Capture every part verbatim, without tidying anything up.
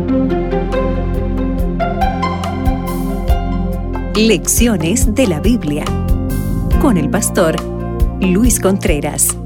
Lecciones de la Biblia con el pastor Luis Contreras.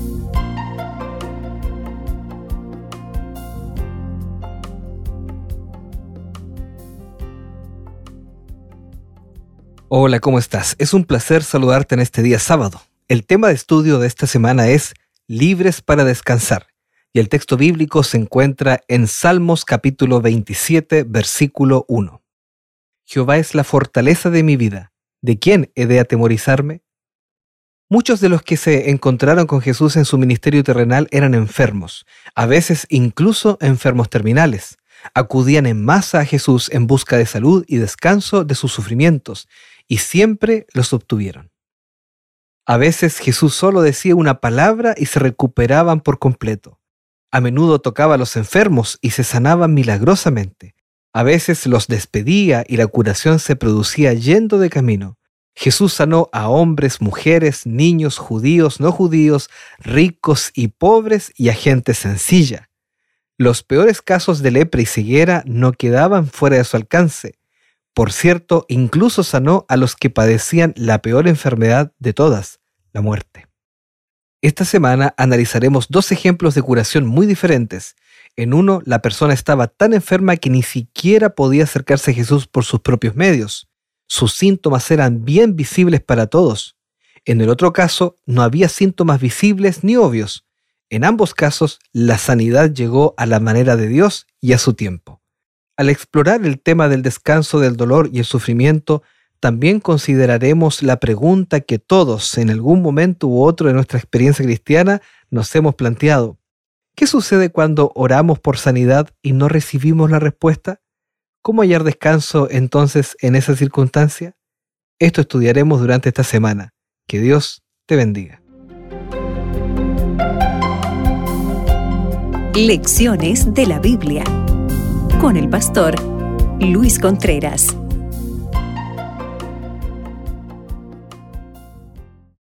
Hola, ¿cómo estás? Es un placer saludarte en este día sábado. El tema de estudio de esta semana es Libres para descansar, y el texto bíblico se encuentra en Salmos capítulo veintisiete, versículo uno. Jehová es la fortaleza de mi vida. ¿De quién he de atemorizarme? Muchos de los que se encontraron con Jesús en su ministerio terrenal eran enfermos, a veces incluso enfermos terminales. Acudían en masa a Jesús en busca de salud y descanso de sus sufrimientos, y siempre los obtuvieron. A veces Jesús solo decía una palabra y se recuperaban por completo. A menudo tocaba a los enfermos y se sanaban milagrosamente. A veces los despedía y la curación se producía yendo de camino. Jesús sanó a hombres, mujeres, niños, judíos, no judíos, ricos y pobres y a gente sencilla. Los peores casos de lepra y ceguera no quedaban fuera de su alcance. Por cierto, incluso sanó a los que padecían la peor enfermedad de todas, la muerte. Esta semana analizaremos dos ejemplos de curación muy diferentes. En uno, la persona estaba tan enferma que ni siquiera podía acercarse a Jesús por sus propios medios. Sus síntomas eran bien visibles para todos. En el otro caso, no había síntomas visibles ni obvios. En ambos casos, la sanidad llegó a la manera de Dios y a su tiempo. Al explorar el tema del descanso del dolor y el sufrimiento, también consideraremos la pregunta que todos, en algún momento u otro de nuestra experiencia cristiana, nos hemos planteado. ¿Qué sucede cuando oramos por sanidad y no recibimos la respuesta? ¿Cómo hallar descanso entonces en esa circunstancia? Esto estudiaremos durante esta semana. Que Dios te bendiga. Lecciones de la Biblia con el pastor Luis Contreras.